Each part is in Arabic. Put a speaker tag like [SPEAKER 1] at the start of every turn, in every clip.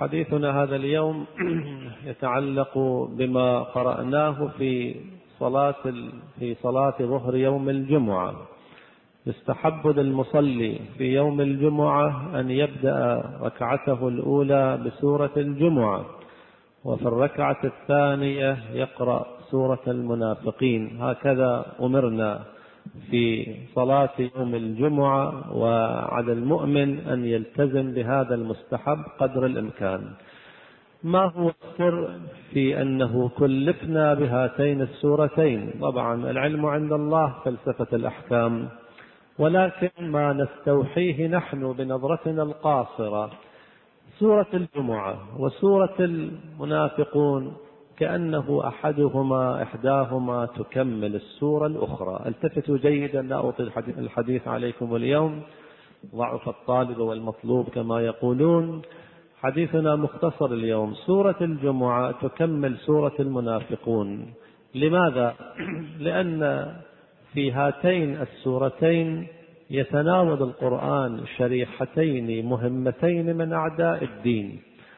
[SPEAKER 1] حديثنا هذا اليوم يتعلق بما قرأناه في صلاة ظهر يوم الجمعة. يستحب للمصلي في يوم الجمعة أن يبدأ ركعته الأولى بسورة الجمعة، وفي الركعة الثانية يقرأ سورة المنافقين. هكذا أمرنا في صلاة يوم الجمعة، وعلى المؤمن أن يلتزم بهذا المستحب قدر الإمكان. ما هو السر في أنه كلفنا بهاتين السورتين؟ طبعا العلم عند الله فلسفة الأحكام، ولكن ما نستوحيه نحن بنظرتنا القاصرة سورة الجمعة وسورة المنافقون كأنه إحداهما تكمل السورة الأخرى. التفتوا جيدا، لا أطيل الحديث عليكم اليوم، ضعف الطالب والمطلوب كما يقولون. حديثنا مختصر اليوم. سورة الجمعة تكمل سورة المنافقون. لماذا؟ لأن في هاتين السورتين يتناول القرآن شريحتين مهمتين من أعداء الدين،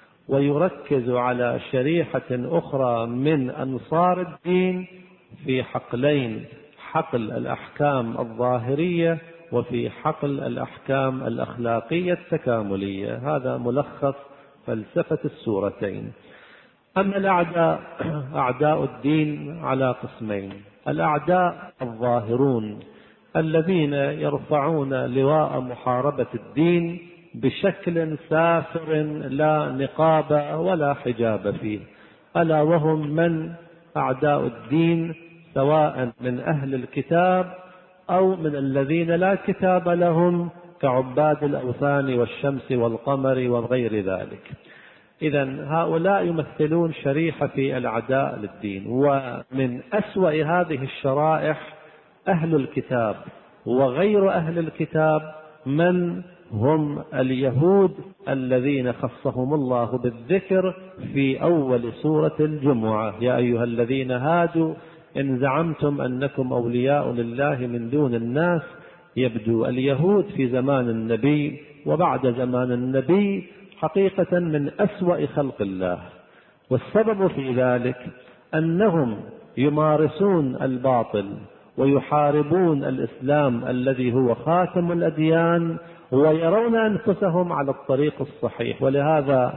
[SPEAKER 1] ويركز على شريحة أخرى من أنصار الدين في حقلين: حقل الأحكام الظاهرية وفي حقل الأحكام الأخلاقية التكاملية. هذا ملخص فلسفة السورتين. أما الأعداء، أعداء الدين على قسمين: الأعداء الظاهرون الذين يرفعون لواء محاربة الدين بشكل سافر لا نقاب ولا حجاب فيه، ألا وهم من أعداء الدين، سواء من أهل الكتاب أو من الذين لا كتاب لهم كعباد الأوثان والشمس والقمر وغير ذلك. إذن هؤلاء يمثلون شريحة في الأعداء للدين. ومن أسوأ هذه الشرائح أهل الكتاب وغير أهل الكتاب، من هم اليهود الذين خصهم الله بالذكر في أول سورة الجمعة: يا أيها الذين هادوا إن زعمتم أنكم أولياء لله من دون الناس. يبدو اليهود في زمان النبي وبعد زمان النبي حقيقة من أسوأ خلق الله، والسبب في ذلك أنهم يمارسون الباطل ويحاربون الإسلام الذي هو خاتم الأديان، ويرون أنفسهم على الطريق الصحيح. ولهذا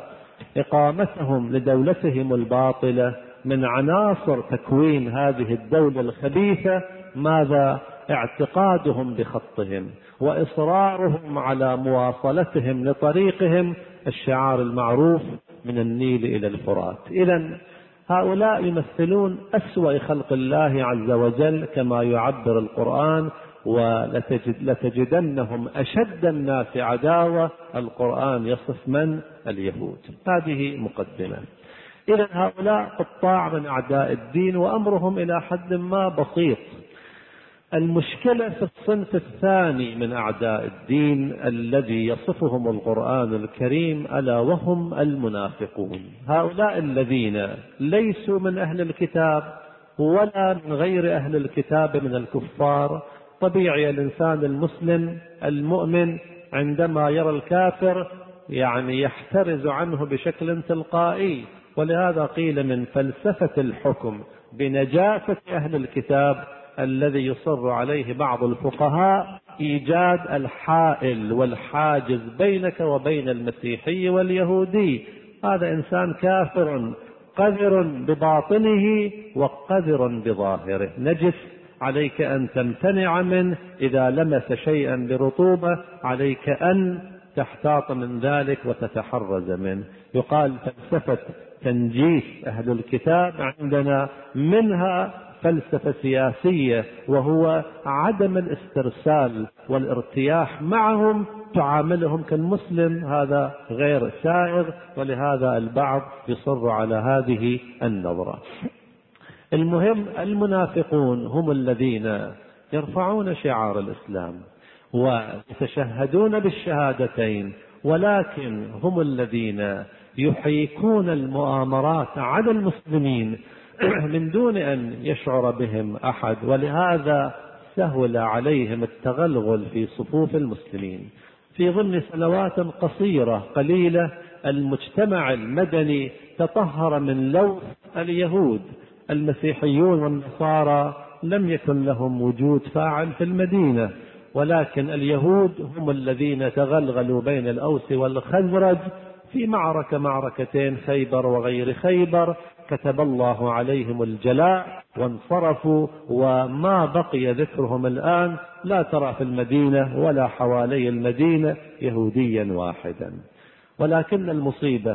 [SPEAKER 1] إقامتهم لدولتهم الباطلة من عناصر تكوين هذه الدولة الخبيثة ماذا؟ اعتقادهم بخطهم وإصرارهم على مواصلتهم لطريقهم، الشعار المعروف: من النيل إلى الفرات. إذن هؤلاء يمثلون أسوأ خلق الله عز وجل كما يعبر القرآن: ولتجدنهم أشد الناس عداوة. القرآن يصف من؟ اليهود. هذه مقدمة. إذن هؤلاء قطاع من أعداء الدين، وأمرهم إلى حد ما بسيط. المشكلة في الصنف الثاني من أعداء الدين الذي يصفهم القرآن الكريم، ألا وهم المنافقون. هؤلاء الذين ليسوا من أهل الكتاب ولا من غير أهل الكتاب من الكفار. طبيعي الإنسان المسلم المؤمن عندما يرى الكافر يحترز عنه بشكل تلقائي، ولهذا قيل من فلسفة الحكم بنجاسة أهل الكتاب الذي يصر عليه بعض الفقهاء إيجاد الحائل والحاجز بينك وبين المسيحي واليهودي. هذا إنسان كافر قذر بباطنه وقذر بظاهره، نجس، عليك أن تمتنع منه. إذا لمس شيئا برطوبة عليك أن تحتاط من ذلك وتتحرز منه. يقال فلسفة تنجيس أهل الكتاب عندنا منها فلسفة سياسية، وهو عدم الاسترسال والارتياح معهم، تعاملهم كالمسلم. هذا غير سائغ، ولهذا البعض يصر على هذه النظرة. المهم، المنافقون هم الذين يرفعون شعار الإسلام ويتشهدون بالشهادتين، ولكن هم الذين يحيكون المؤامرات على المسلمين من دون أن يشعر بهم أحد، ولهذا سهل عليهم التغلغل في صفوف المسلمين. في ضمن سنوات قصيرة قليلة المجتمع المدني تطهر من لوث اليهود. المسيحيون والنصارى لم يكن لهم وجود فاعل في المدينة، ولكن اليهود هم الذين تغلغلوا بين الأوس والخزرج في معركتين، خيبر وغير خيبر، كتب الله عليهم الجلاء وانصرفوا، وما بقي ذكرهم الآن، لا ترى في المدينة ولا حوالي المدينة يهوديا واحدا. ولكن المصيبة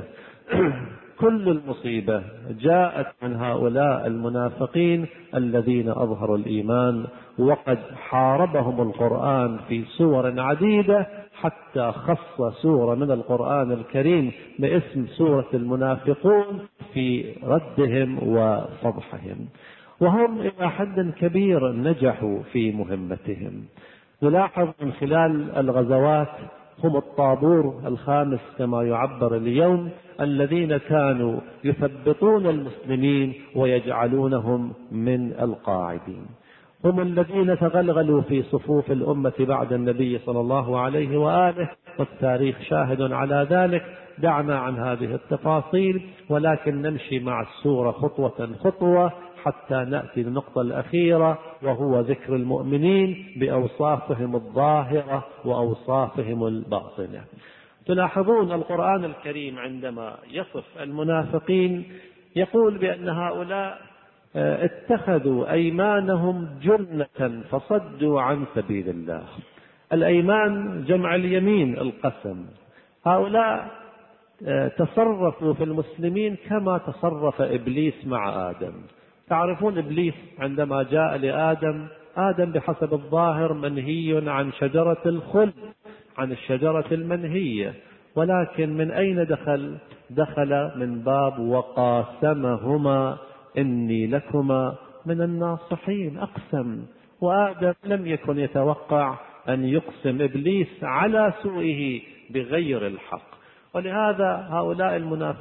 [SPEAKER 1] كل المصيبة جاءت من هؤلاء المنافقين الذين أظهروا الإيمان، وقد حاربهم القرآن في سور عديدة، حتى خص سورة من القرآن الكريم باسم سورة المنافقون في ردهم وفضحهم. وهم إلى حد كبير نجحوا في مهمتهم. نلاحظ من خلال الغزوات هم الطابور الخامس كما يعبر اليوم، الذين كانوا يثبطون المسلمين ويجعلونهم من القاعدين. هم الذين تغلغلوا في صفوف الأمة بعد النبي صلى الله عليه وآله، والتاريخ شاهد على ذلك. دعنا عن هذه التفاصيل، ولكن نمشي مع السورة خطوة خطوة حتى نأتي للنقطة الأخيرة، وهو ذكر المؤمنين بأوصافهم الظاهرة وأوصافهم الباطنة. تلاحظون القرآن الكريم عندما يصف المنافقين يقول بأن هؤلاء اتخذوا أيمانهم جنة فصدوا عن سبيل الله. الأيمان جمع اليمين، القسم. هؤلاء تصرفوا في المسلمين كما تصرف إبليس مع آدم. تعرفون إبليس عندما جاء لآدم، آدم بحسب الظاهر منهي عن شجرة الخلد، عن الشجرة المنهية، ولكن من أين دخل من باب وقاسمهما إني لكما من الناصحين. أقسم، وآدم لم يكن يتوقع أن يقسم إبليس على سوءه بغير الحق. ولهذا هؤلاء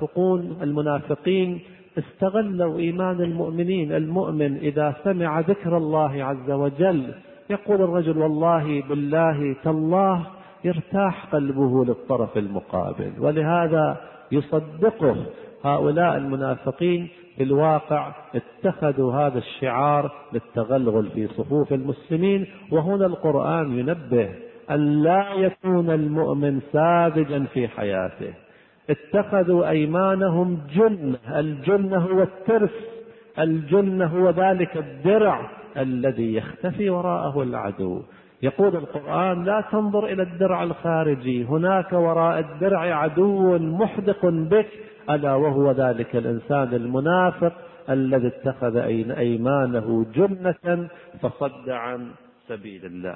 [SPEAKER 1] المنافقين استغلوا إيمان المؤمنين. المؤمن إذا سمع ذكر الله عز وجل يقول الرجل والله بالله تالله، يرتاح قلبه للطرف المقابل، ولهذا يصدقه. هؤلاء المنافقين في الواقع اتخذوا هذا الشعار للتغلغل في صفوف المسلمين. وهنا القرآن ينبه أن لا يكون المؤمن ساذجا في حياته. اتخذوا أيمانهم جنة. الجنة هو الترس، الجنة هو ذلك الدرع الذي يختفي وراءه العدو. يقول القرآن لا تنظر إلى الدرع الخارجي، هناك وراء الدرع عدو محدق بك، ألا وهو ذلك الإنسان المنافق الذي اتخذ أيمانه جنة فصد عن سبيل الله.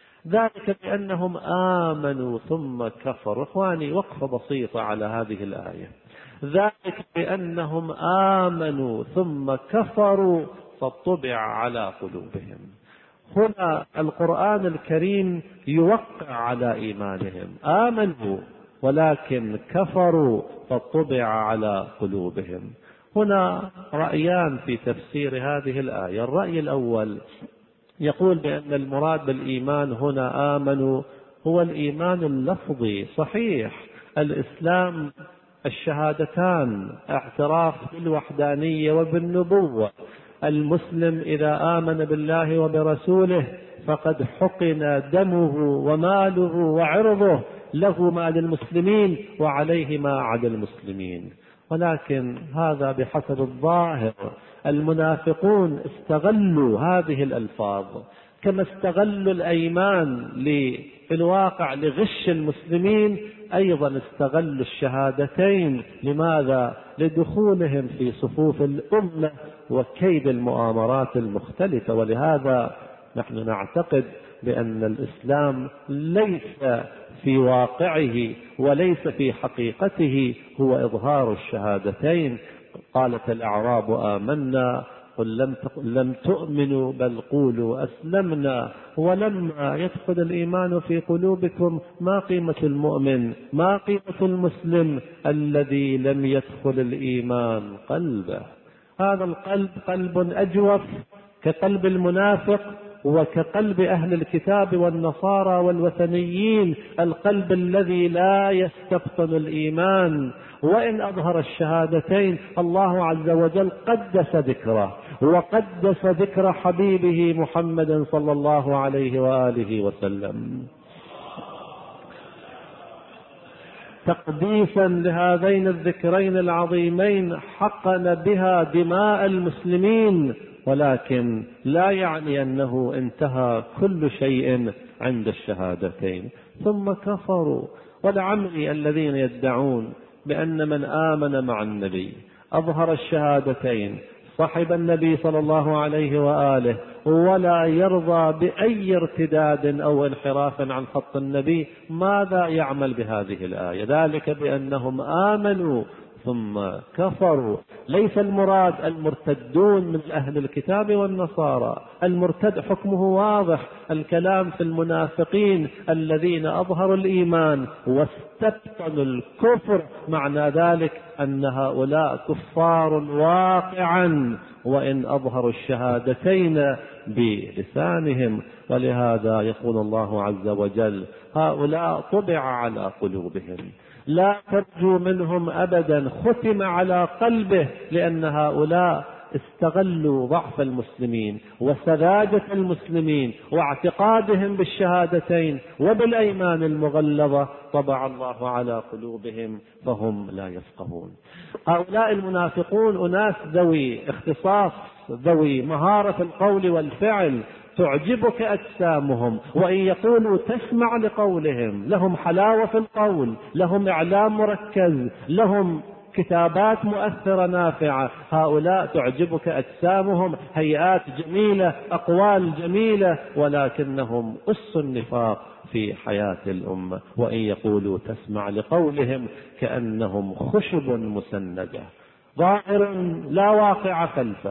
[SPEAKER 1] ذلك بأنهم آمنوا ثم كفروا. إخواني، وقفة بسيطة على هذه الآية. ذلك بأنهم آمنوا ثم كفروا فطبع على قلوبهم. هنا القرآن الكريم يوقع على إيمانهم. آمنوا ولكن كفروا فطبع على قلوبهم. هنا رأيان في تفسير هذه الآية. الرأي الأول يقول بأن المراد بالإيمان هنا آمنوا هو الإيمان اللفظي. صحيح، الإسلام الشهادتان، اعتراف بالوحدانية وبالنبوة. المسلم إذا آمن بالله وبرسوله فقد حقن دمه وماله وعرضه، له ما للمسلمين وعليه ما على المسلمين. ولكن هذا بحسب الظاهر. المنافقون استغلوا هذه الألفاظ كما استغلوا الأيمان في الواقع لغش المسلمين، أيضا استغلوا الشهادتين. لماذا؟ لدخولهم في صفوف الأمة وكيد المؤامرات المختلفة. ولهذا نحن نعتقد بأن الإسلام ليس في واقعه وليس في حقيقته هو إظهار الشهادتين. قالت الأعراب آمنا قل لم تؤمنوا بل قولوا أسلمنا ولما يدخل الإيمان في قلوبكم. ما قيمة المؤمن؟ ما قيمة المسلم الذي لم يدخل الإيمان قلبه؟ هذا القلب قلب أجوف كقلب المنافق، وكقلب أهل الكتاب والنصارى والوثنيين، القلب الذي لا يستبطن الإيمان. وإن أظهر الشهادتين الله عز وجل قدس ذكره وقدس ذكر حبيبه محمد صلى الله عليه وآله وسلم. تقديسا لهذين الذكرين العظيمين حقن بها دماء المسلمين، ولكن لا يعني أنه انتهى كل شيء عند الشهادتين. ثم كفروا. ولعمري الذين يدعون بأن من آمن مع النبي أظهر الشهادتين صحب النبي صلى الله عليه وآله ولا يرضى بأي ارتداد أو انحراف عن خط النبي، ماذا يعمل بهذه الآية؟ ذلك بأنهم آمنوا ثم كفروا. ليس المراد المرتدون من أهل الكتاب والنصارى، المرتد حكمه واضح. الكلام في المنافقين الذين أظهروا الإيمان واستبطنوا الكفر، معنى ذلك أن هؤلاء كفار واقعا وإن أظهروا الشهادتين بلسانهم. ولهذا يقول الله عز وجل: هؤلاء طبع على قلوبهم لا ترجو منهم أبدا، ختم على قلبه، لأن هؤلاء استغلوا ضعف المسلمين وسذاجة المسلمين واعتقادهم بالشهادتين وبالأيمان المغلظة، طبع الله على قلوبهم فهم لا يفقهون. هؤلاء المنافقون أناس ذوي اختصاص، ذوي مهارة القول والفعل، تعجبك أجسامهم، وإن يقولوا تسمع لقولهم، لهم حلاوة في القول، لهم إعلام مركز، لهم كتابات مؤثرة نافعة. هؤلاء تعجبك أجسامهم، هيئات جميلة، أقوال جميلة، ولكنهم أس النفاق في حياة الأمة. وإن يقولوا تسمع لقولهم كأنهم خشب مسندة، ظاهر لا واقع خلفه،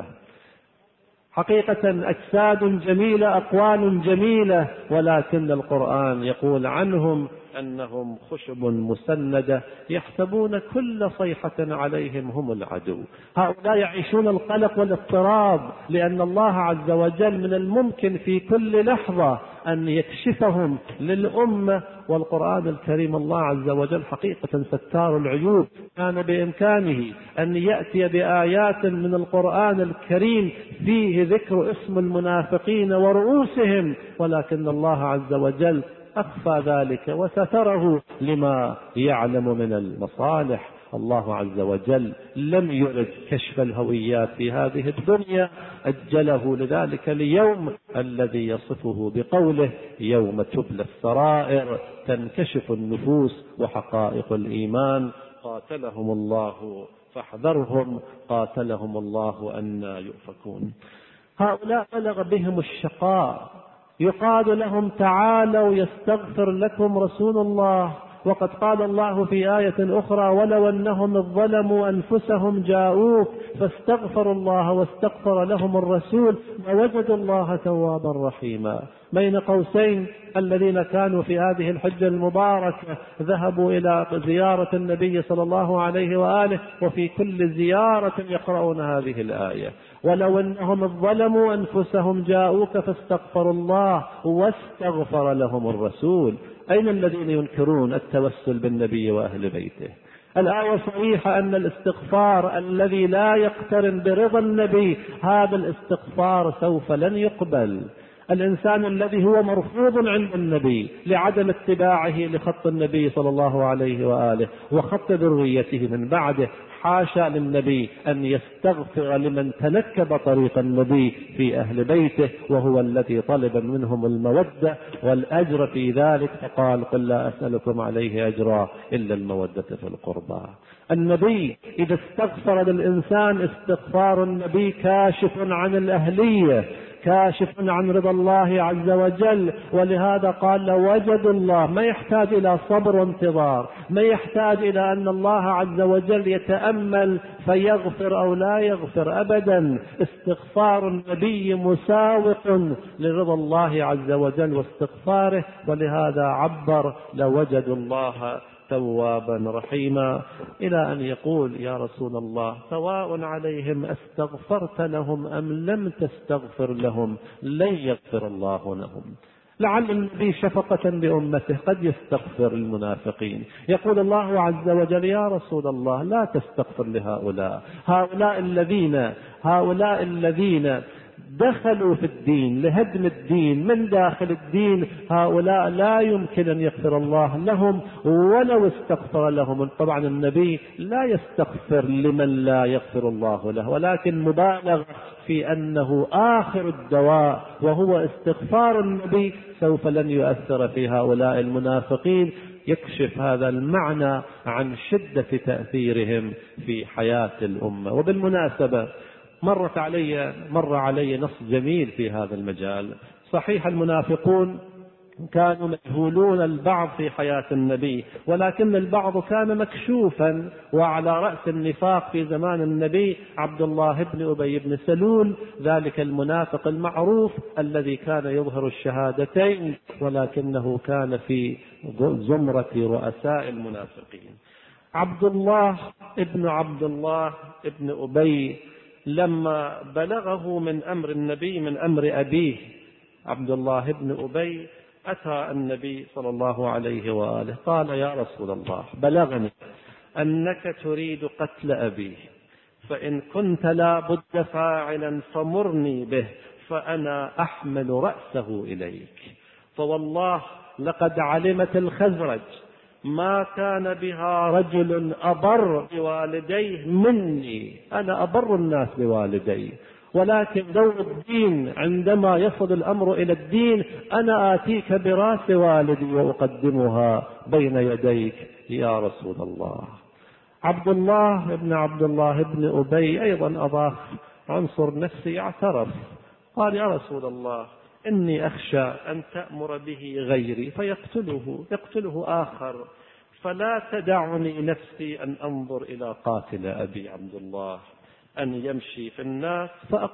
[SPEAKER 1] حقيقة أجساد جميلة، أقوال جميلة، ولكن القرآن يقول عنهم أنهم خشب مسندة، يحسبون كل صيحة عليهم هم العدو. هؤلاء يعيشون القلق والاضطراب، لأن الله عز وجل من الممكن في كل لحظة أن يكشفهم للأمة. والقرآن الكريم الله عز وجل حقيقة ستار العيوب، كان بإمكانه أن يأتي بآيات من القرآن الكريم فيه ذكر اسم المنافقين ورؤوسهم، ولكن الله عز وجل أخفى ذلك وستره لما يعلم من المصالح. الله عز وجل لم يرد كشف الهويات في هذه الدنيا، أجله لذلك اليوم الذي يصفه بقوله: يوم تبلى السرائر، تنكشف النفوس وحقائق الإيمان. قاتلهم الله فاحذرهم، قاتلهم الله أن يؤفكون. هؤلاء بلغ بهم الشقاء، يقال لهم: تعالوا يستغفر لكم رسول الله، وقد قال الله في آية أخرى: ولو أنهم ظلموا أنفسهم جاءوك فاستغفروا الله واستغفر لهم الرسول لوجدوا الله توابا رحيما. بين قوسين الذين كانوا في هذه الحجة المباركة ذهبوا إلى زيارة النبي صلى الله عليه وآله، وفي كل زيارة يقرؤون هذه الآية: ولو أنهم ظلموا أنفسهم جاءوك فاستغفروا الله واستغفر لهم الرسول. أين الذين ينكرون التوسل بالنبي وأهل بيته؟ الآية صريحة أن الاستغفار الذي لا يقترن برضا النبي، هذا الاستغفار سوف لن يقبل. الإنسان الذي هو مرفوض عند النبي لعدم اتباعه لخط النبي صلى الله عليه وآله وخط ذريته من بعده، حاشا للنبي أن يستغفر لمن تنكب طريق النبي في أهل بيته، وهو الذي طلب منهم المودة والأجر في ذلك، فقال: قل لا أسألكم عليه أجرا إلا المودة في القربى. النبي إذا استغفر للإنسان استغفار النبي كاشف عن الأهلية، كاشف عن رضا الله عز وجل. ولهذا قال: لوجدوا الله. ما يحتاج إلى صبر وانتظار، ما يحتاج إلى أن الله عز وجل يتأمل فيغفر أو لا يغفر أبدا. استغفار النبي مساوق لرضا الله عز وجل واستغفاره، ولهذا عبر: لوجدوا الله توابا رحيما، إلى أن يقول يا رسول الله سواء عليهم استغفرت لهم أم لم تستغفر لهم لن يغفر الله لهم. لعل النبي شفقة بأمته قد يستغفر المنافقين. يقول الله عز وجل يا رسول الله لا تستغفر لهؤلاء، هؤلاء الذين دخلوا في الدين لهدم الدين من داخل الدين، هؤلاء لا يمكن أن يغفر الله لهم ولو استغفر لهم. طبعا النبي لا يستغفر لمن لا يغفر الله له، ولكن مبالغ في أنه آخر الدواء وهو استغفار النبي سوف لن يؤثر في هؤلاء المنافقين. يكشف هذا المعنى عن شدة تأثيرهم في حياة الأمة. وبالمناسبة مر علي نص جميل في هذا المجال. صحيح المنافقون كانوا مجهولون البعض في حياة النبي، ولكن البعض كان مكشوفا، وعلى رأس النفاق في زمان النبي عبد الله بن أبي بن سلول، ذلك المنافق المعروف الذي كان يظهر الشهادتين ولكنه كان في زمرة رؤساء المنافقين. عبد الله بن أبي لما بلغه من أمر النبي من أمر أبيه عبد الله بن أبي أتى النبي صلى الله عليه وآله قال يا رسول الله بلغني أنك تريد قتل أبيه، فإن كنت لا بد فاعلا فمرني به فأنا أحمل رأسه إليك. فوالله لقد علمت الخزرج ما كان بها رجل أبر بوالديه مني، أنا أبر الناس بوالدي، ولكن دور الدين عندما يصل الأمر إلى الدين أنا آتيك براس والدي وأقدمها بين يديك يا رسول الله. عبد الله بن أبي أيضا أضاف عنصر نفسي، اعترف قال يا رسول الله إني أخشى أن تأمر به غيري يقتله آخر، فلا تدعني نفسي أن أنظر إلى قاتل أبي عبد الله أن يمشي في الناس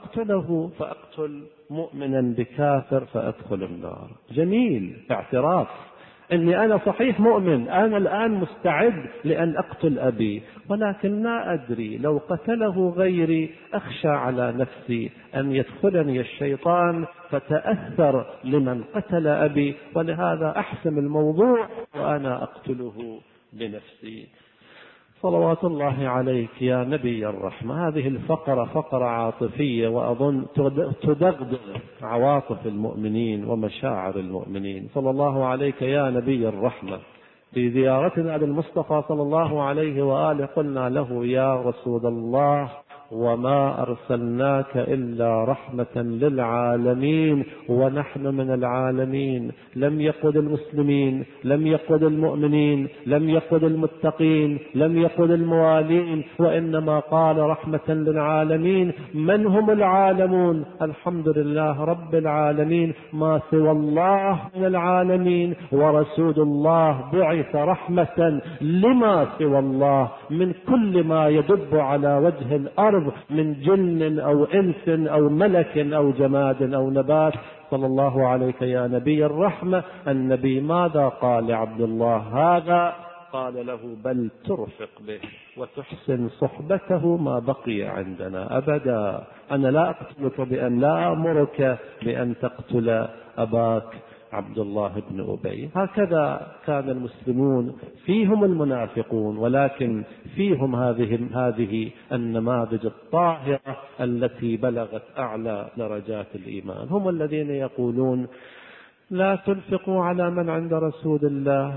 [SPEAKER 1] فأقتل مؤمنا بكافر فأدخل النار. جميل اعتراف أني أنا صحيح مؤمن، أنا الآن مستعد لأن أقتل أبي، ولكن لا أدري لو قتله غيري أخشى على نفسي أن يدخلني الشيطان فتأثر لمن قتل أبي، ولهذا أحسم الموضوع وأنا أقتله بنفسي. صلوات الله عليك يا نبي الرحمة. هذه الفقرة فقرة عاطفية، وأظن تدغدغ عواطف المؤمنين ومشاعر المؤمنين. صلى الله عليك يا نبي الرحمة. في زيارتنا للمصطفى صلى الله عليه وآله قلنا له يا رسول الله وما أرسلناك إلا رحمة للعالمين ونحن من العالمين. لم يقل المسلمين، لم يقل المؤمنين، لم يقل المتقين، لم يقل الموالين، وإنما قال رحمة للعالمين. من هم العالمون؟ الحمد لله رب العالمين، ما سوى الله من العالمين، ورسول الله بعث رحمة لما سوى الله من كل ما يدب على وجه الأرض من جن أو إنس أو ملك أو جماد أو نبات. صلى الله عليك يا نبي الرحمة. النبي ماذا قال لعبد الله هذا؟ قال له بل ترفق به وتحسن صحبته ما بقي عندنا أبدا. أنا لا أقتلك لا أمرك بأن تقتل أباك عبد الله بن أبي. هكذا كان المسلمون، فيهم المنافقون ولكن فيهم هذه النماذج الطاهرة التي بلغت أعلى درجات الإيمان. هم الذين يقولون لا تنفقوا على من عند رسول الله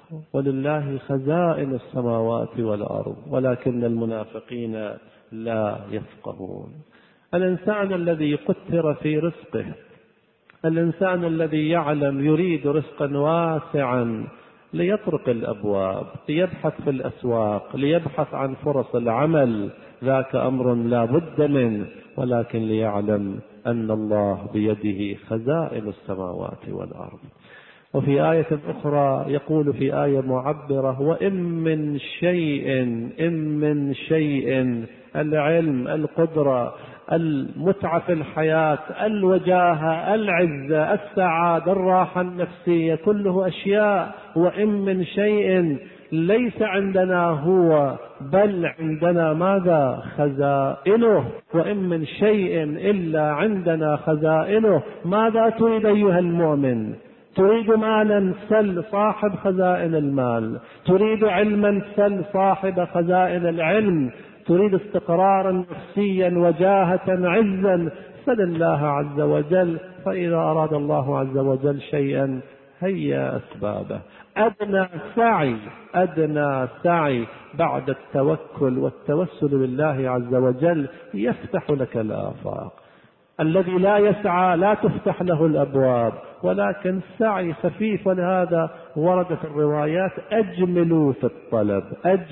[SPEAKER 1] ولله خزائن السماوات والأرض، ولكن المنافقين لا يفقهون. الإنسان الذي قتر في رزقه، الإنسان الذي يعلم يريد رزقا واسعا ليطرق الأبواب، ليبحث في الأسواق، ليبحث عن فرص العمل، ذاك أمر لا بد منه، ولكن ليعلم أن الله بيده خزائن السماوات والأرض. وفي آية أخرى يقول في آية معبرة وإن من شيء العلم، القدرة، المتعة في الحياة، الوجاهة، العزة، السعادة، الراحة النفسية، كله أشياء. وإن من شيء ليس عندنا هو، بل عندنا ماذا؟ خزائنه. وإن من شيء إلا عندنا خزائنه. ماذا تريد أيها المؤمن؟ تريد مالا؟ سل صاحب خزائن المال. تريد علما؟ سل صاحب خزائن العلم. تريد استقرارا نفسيا وجاهة عزا؟ سل الله عز وجل. فإذا أراد الله عز وجل شيئا هيا أسبابه. أدنى سعي بعد التوكل والتوسل بالله عز وجل يفتح لك الآفاق. الذي لا يسعى لا تفتح له الأبواب، ولكن سعي خفيف. ولهذا ورد في الروايات: أجملوا في الطلب.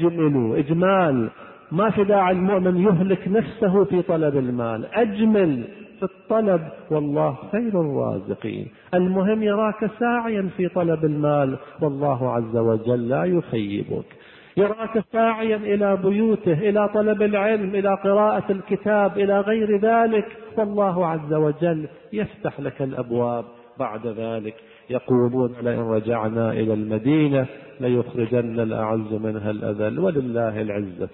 [SPEAKER 1] إجمال. ما في داعي المؤمن يهلك نفسه في طلب المال. أجمل في الطلب والله خير الرازقين. المهم يراك ساعيا في طلب المال والله عز وجل لا يخيبك. يراك ساعيا إلى بيوته، إلى طلب العلم، إلى قراءة الكتاب، إلى غير ذلك، والله عز وجل يفتح لك الأبواب. بعد ذلك يقولون: لئن رجعنا إلى المدينة ليخرجن الأعز منها الأذل. ولله العزة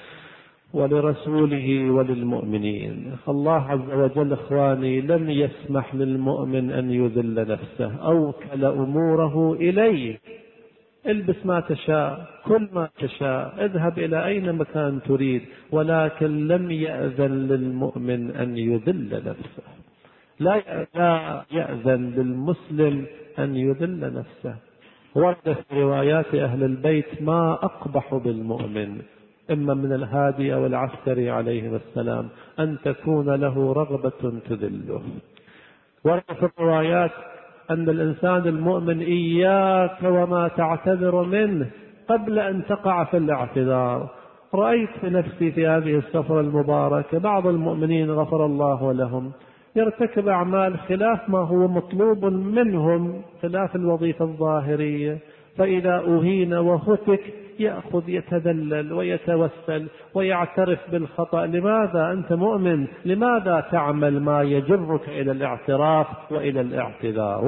[SPEAKER 1] ولرسوله وللمؤمنين. الله عز وجل إخواني لم يسمح للمؤمن أن يذل نفسه، أوكل أموره إليه. البس ما تشاء، كل ما تشاء، اذهب إلى أين مكان تريد، ولكن لم يأذن للمؤمن أن يذل نفسه. لا يأذن للمسلم أن يذل نفسه. ورد في روايات أهل البيت: ما أقبح بالمؤمن، إما من الهادي أو العسكري عليهم السلام، أن تكون له رغبة تذله. ورد في الروايات أن الإنسان المؤمن إياك وما تعتذر منه قبل أن تقع في الاعتذار. رأيت في نفسي في هذه السفرة المباركة بعض المؤمنين غفر الله لهم يرتكب أعمال خلاف ما هو مطلوب منهم، خلاف الوظيفة الظاهرية، فإذا أهين وهتك يأخذ يتذلل ويتوسل ويعترف بالخطأ. لماذا أنت مؤمن؟ لماذا تعمل ما يجرك إلى الاعتراف وإلى الاعتذار؟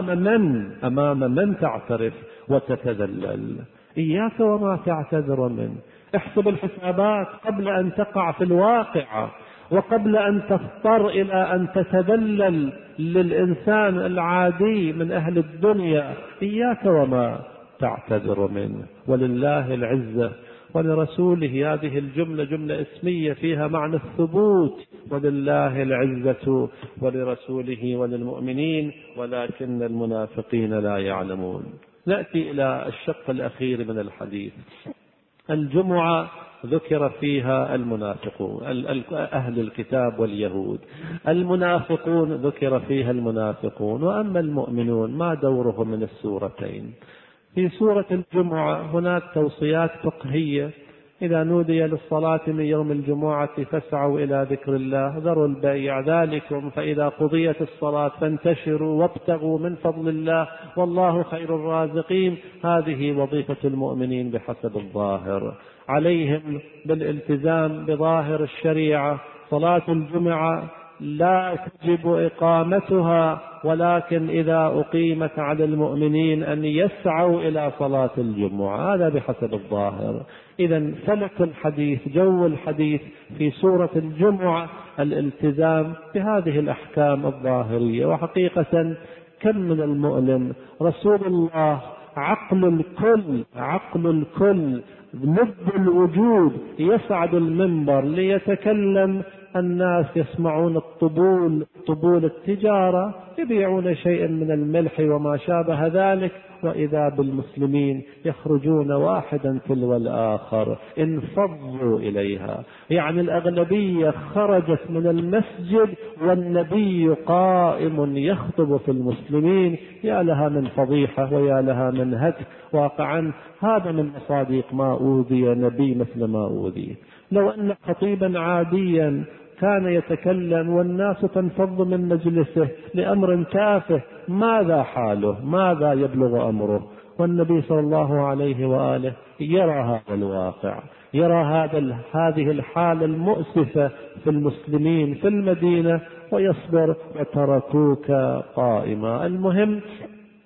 [SPEAKER 1] أمام من تعترف وتتذلل؟ إياك وما تعتذر منه. احسب الحسابات قبل أن تقع في الواقعة، وقبل أن تضطر إلى أن تتذلل للإنسان العادي من أهل الدنيا. إياك وما تعتذر منه. ولله العزة ولرسوله. هذه الجملة جملة اسمية فيها معنى الثبوت. ولله العزة ولرسوله وللمؤمنين ولكن المنافقين لا يعلمون. نأتي إلى الشق الأخير من الحديث. الجمعة ذكر فيها المنافقون، أهل الكتاب واليهود. المنافقون ذكر فيها المنافقون. وأما المؤمنون ما دورهم من السورتين؟ في سورة الجمعة هناك توصيات فقهية: إذا نودي للصلاة من يوم الجمعة فاسعوا إلى ذكر الله، ذروا البيع، ذلكم فإذا قضيت الصلاة فانتشروا وابتغوا من فضل الله والله خير الرازقين. هذه وظيفة المؤمنين بحسب الظاهر، عليهم بالالتزام بظاهر الشريعة. صلاة الجمعة لا تجب إقامتها، ولكن إذا أقيمت على المؤمنين أن يسعوا إلى صلاة الجمعة، هذا بحسب الظاهر. إذن فلك الحديث، جو الحديث في سورة الجمعة الالتزام بهذه الأحكام الظاهرية. وحقيقة كم من المؤلم، رسول الله عقل الكل ند الوجود يصعد المنبر ليتكلم، الناس يسمعون طبول التجارة، يبيعون شيئا من الملح وما شابه ذلك، وإذا بالمسلمين يخرجون واحدا تلو الآخر انفضوا إليها. يعني الأغلبية خرجت من المسجد والنبي قائم يخطب في المسلمين. يا لها من فضيحة ويا لها من هتك. واقعا هذا من مصادق ما أوذي نبي مثل ما أوذي. لو أن خطيبا عاديا كان يتكلم والناس تنفض من مجلسه لأمر تافه، ماذا حاله؟ ماذا يبلغ أمره؟ والنبي صلى الله عليه وآله يرى هذا الواقع، يرى هذه الحالة المؤسفة في المسلمين في المدينة، ويصبر. وتركوك قائما. المهم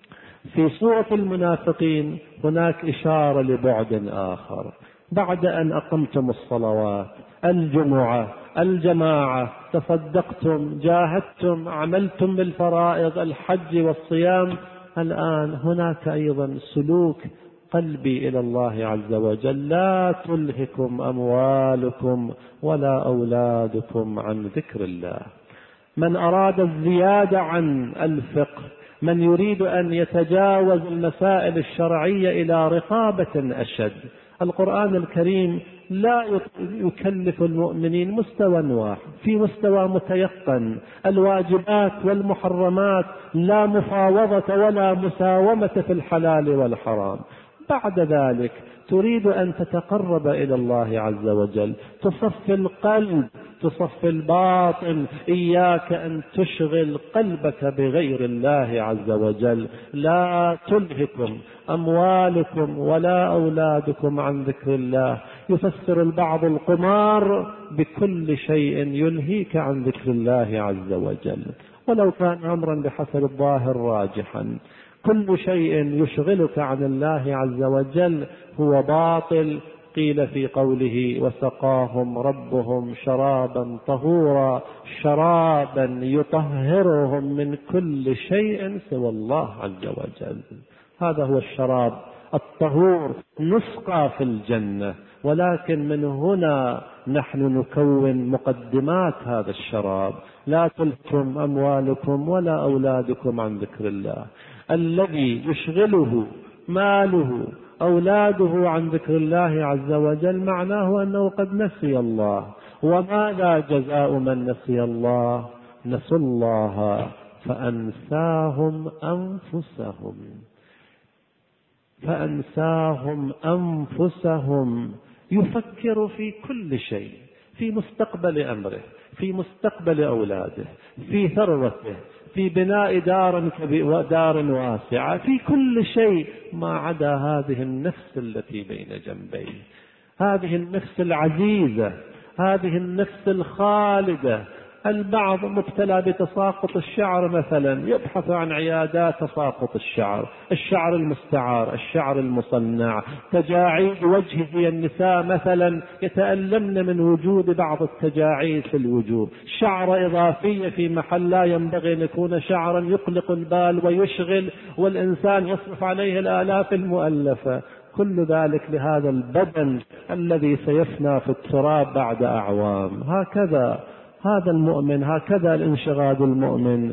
[SPEAKER 1] في سورة المنافقين هناك إشارة لبعد آخر. بعد أن أقمتم الصلوات، الجمعة، الجماعة، تصدقتم، جاهدتم، عملتم بالفرائض، الحج والصيام، الآن هناك أيضا سلوك قلبي إلى الله عز وجل. لا تلهكم أموالكم ولا أولادكم عن ذكر الله. من أراد الزيادة عن الفقه، من يريد أن يتجاوز المسائل الشرعية إلى رقابة أشد، القرآن الكريم لا يكلف المؤمنين مستوى واحد، في مستوى متيقن، الواجبات والمحرمات، لا مفاوضة ولا مساومة في الحلال والحرام. بعد ذلك تريد أن تتقرب إلى الله عز وجل، تصفي القلب، تصفي الباطن، إياك أن تشغل قلبك بغير الله عز وجل. لا تلهكم أموالكم ولا أولادكم عن ذكر الله. يفسر البعض القمار بكل شيء يلهيك عن ذكر الله عز وجل، ولو كان أمرا بحسب الظاهر راجحا. كل شيء يشغلك عن الله عز وجل هو باطل. قيل في قوله وسقاهم ربهم شرابا طهورا، شرابا يطهرهم من كل شيء سوى الله عز وجل. هذا هو الشراب الطهور، نسقى في الجنة، ولكن من هنا نحن نكون مقدمات هذا الشراب. لا تلهكم أموالكم ولا أولادكم عن ذكر الله. الذي يشغله ماله أولاده عن ذكر الله عز وجل معناه أنه قد نسي الله. وماذا جزاء من نسي الله؟ نسوا الله فأنساهم أنفسهم. يفكر في كل شيء، في مستقبل أمره، في مستقبل أولاده، في ثروته، في بناء دار واسعة، في كل شيء ما عدا هذه النفس التي بين جنبيه، هذه النفس العزيزة، هذه النفس الخالدة. البعض مبتلى بتساقط الشعر مثلا، يبحث عن عيادات تساقط الشعر، الشعر المستعار، الشعر المصنع، تجاعيد وجهه. النساء مثلا يتألمن من وجود بعض التجاعيد في الوجوه، شعر إضافية في محل لا ينبغي أن يكون شعرا، يقلق البال ويشغل، والإنسان يصرف عليه الآلاف المؤلفة. كل ذلك لهذا البدن الذي سيفنى في التراب بعد أعوام. هكذا هذا المؤمن، هكذا الانشغال المؤمن،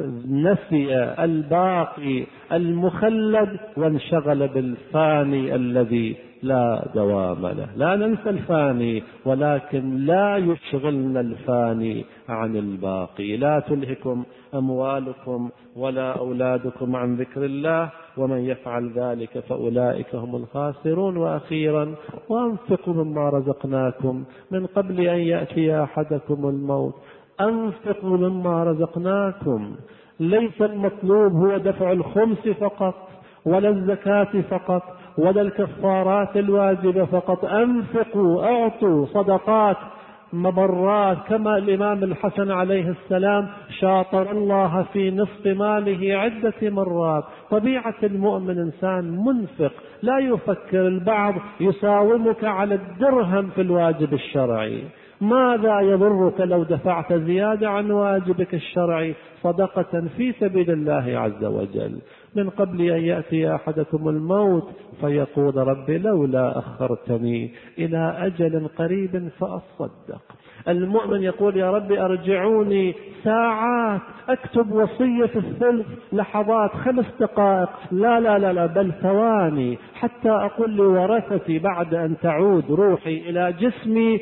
[SPEAKER 1] نسي الباقي المخلد وانشغل بالفاني الذي لا دوام له. لا ننسى الفاني، ولكن لا يشغلنا الفاني عن الباقي. لا تلهكم أموالكم ولا أولادكم عن ذكر الله، ومن يفعل ذلك فأولئك هم الخاسرون. وأخيرا وأنفقوا مما رزقناكم من قبل أن يأتي أحدكم الموت. أنفقوا مما رزقناكم. ليس المطلوب هو دفع الخمس فقط، ولا الزكاة فقط، ولا الكفارات الواجبة فقط. أنفقوا، أعطوا صدقات، مبرات، كما الإمام الحسن عليه السلام شاطر الله في نصف ماله عدة مرات. طبيعة المؤمن إنسان منفق، لا يفكر. البعض يساومك على الدرهم في الواجب الشرعي. ماذا يضرك لو دفعت زيادة عن واجبك الشرعي صدقة في سبيل الله عز وجل؟ من قبل أن يأتي أحدكم الموت فيقول رب لولا أخرتني إلى أجل قريب فأصدق. المؤمن يقول يا رب أرجعوني ساعات أكتب وصية في الثلث، لحظات، 5 دقائق، لا بل ثواني، حتى أقول لورثتي بعد أن تعود روحي إلى جسمي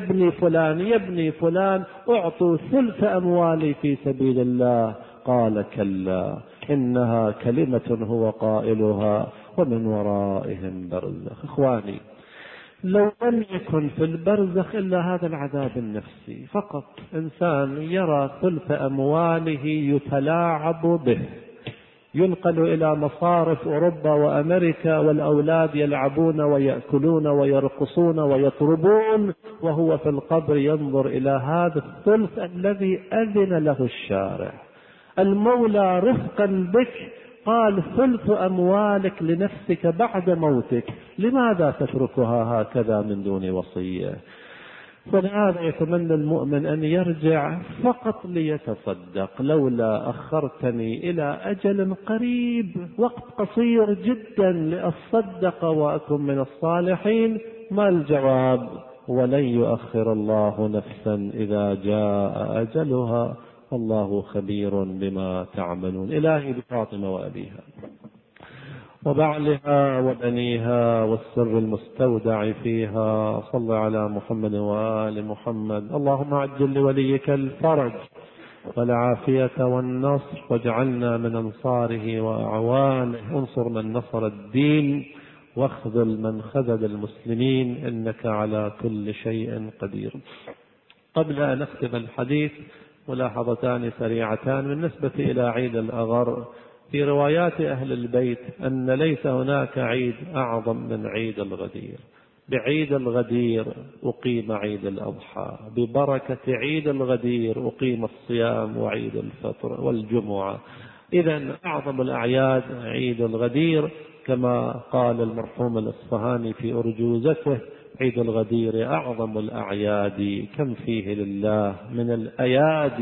[SPEAKER 1] يبني فلان أعطوا ثلث أموالي في سبيل الله. قال كلا إنها كلمة هو قائلها ومن ورائهم برزخ. إخواني، لو لم يكن في البرزخ إلا هذا العذاب النفسي فقط، إنسان يرى ثلث أمواله يتلاعب به، ينقل إلى مصارف أوروبا وأمريكا، والأولاد يلعبون ويأكلون ويرقصون ويطربون، وهو في القبر ينظر إلى هذا الثلث الذي أذن له الشارع. المولى رفقا بك قال ثلث أموالك لنفسك بعد موتك، لماذا تتركها هكذا من دون وصية؟ فلهذا يتمنى المؤمن أن يرجع فقط ليتصدق. لولا أخرتني إلى أجل قريب، وقت قصير جدا، لأصدق وأكن من الصالحين. ما الجواب؟ ولن يؤخر الله نفسا إذا جاء أجلها، والله خبير بما تعملون. إلهي بفاطمة وأبيها وبعلها وبنيها والسر المستودع فيها، صل على محمد وآل محمد. اللهم عجل لوليك الفرج والعافية والنصر، واجعلنا من أنصاره وأعوانه. انصر من نصر الدين واخذل من خذل المسلمين، إنك على كل شيء قدير. قبل أن أختم الحديث ملاحظتان سريعتان بالنسبة إلى عيد الأغر. في روايات أهل البيت أن ليس هناك عيد أعظم من عيد الغدير. بعيد الغدير أقيم عيد الأضحى، ببركة عيد الغدير أقيم الصيام وعيد الفطر والجمعة. إذن أعظم الأعياد عيد الغدير، كما قال المرحوم الأصفهاني في أرجوزته: عيد الغدير أعظم الأعياد، كم فيه لله من الأيادي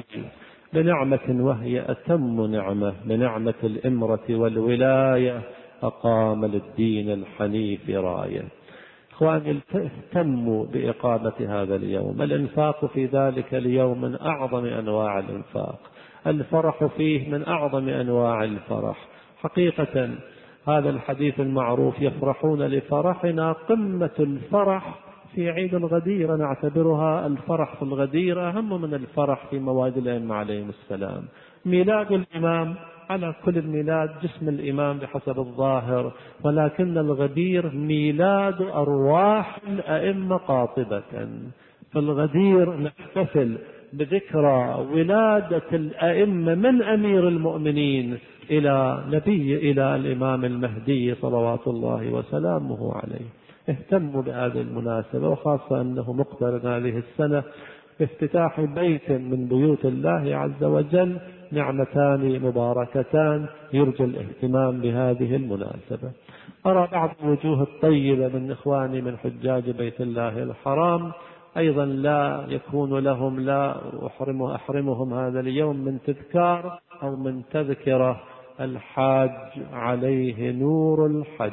[SPEAKER 1] بنعمة وهي أتم نعمة، بنعمة الإمرة والولاية أقام للدين الحنيف راية. إخواني، اهتموا بإقامة هذا اليوم. الإنفاق في ذلك اليوم من أعظم أنواع الإنفاق، الفرح فيه من أعظم أنواع الفرح. حقيقة هذا الحديث المعروف: يفرحون لفرحنا، قمة الفرح في عيد الغدير. نعتبرها الفرح في الغدير أهم من الفرح في مواد الأئمة عليهم السلام. ميلاد الإمام، على كل الميلاد جسم الإمام بحسب الظاهر، ولكن الغدير ميلاد أرواح الأئمة قاطبة. في الغدير نحتفل بذكرى ولادة الأئمة من أمير المؤمنين إلى الإمام المهدي صلوات الله وسلامه عليه. اهتموا بهذه المناسبة، وخاصة أنه مقترن هذه السنة بافتتاح بيت من بيوت الله عز وجل، نعمتان مباركتان يرجى الاهتمام بهذه المناسبة. أرى بعض الوجوه الطيبة من إخواني من حجاج بيت الله الحرام أيضا لا يكون لهم، لا أحرمهم هذا اليوم من تذكار أو من تذكرة الحاج عليه نور الحج.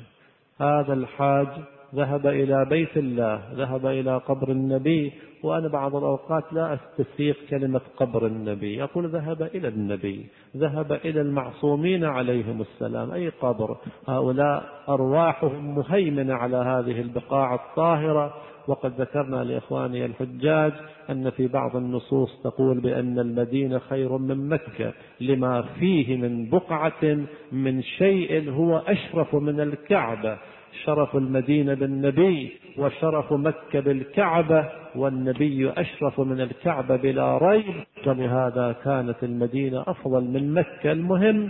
[SPEAKER 1] هذا الحاج ذهب إلى بيت الله، ذهب إلى قبر النبي. وأنا بعض الأوقات لا أستسيغ كلمة قبر النبي، أقول ذهب إلى النبي، ذهب إلى المعصومين عليهم السلام. أي قبر؟ هؤلاء أرواحهم مهيمنة على هذه البقاع الطاهرة. وقد ذكرنا لإخواني الحجاج أن في بعض النصوص تقول بأن المدينة خير من مكة، لما فيه من بقعة من شيء هو أشرف من الكعبة. شرف المدينة بالنبي، وشرف مكة بالكعبة، والنبي أشرف من الكعبة بلا ريب، ولهذا كانت المدينة أفضل من مكة. المهم،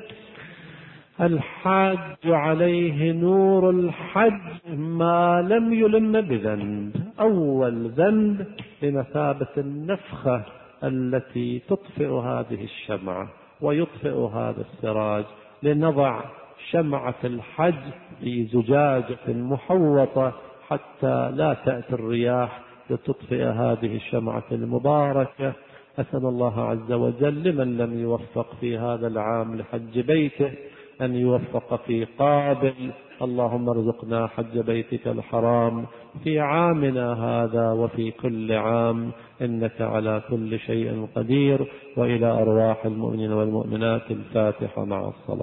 [SPEAKER 1] الحاج عليه نور الحج ما لم يلم بذنب. أول ذنب بمثابة النفخة التي تطفئ هذه الشمعة ويطفئ هذا السراج. لنضع شمعة الحج في زجاجة محوطة حتى لا تأتي الرياح لتطفئ هذه الشمعة المباركة. أسأل الله عز وجل لمن لم يوفق في هذا العام لحج بيته أن يوفق في قابل. اللهم ارزقنا حج بيتك الحرام في عامنا هذا وفي كل عام، إنك على كل شيء قدير. وإلى أرواح المؤمنين والمؤمنات الفاتحة مع الصلاة.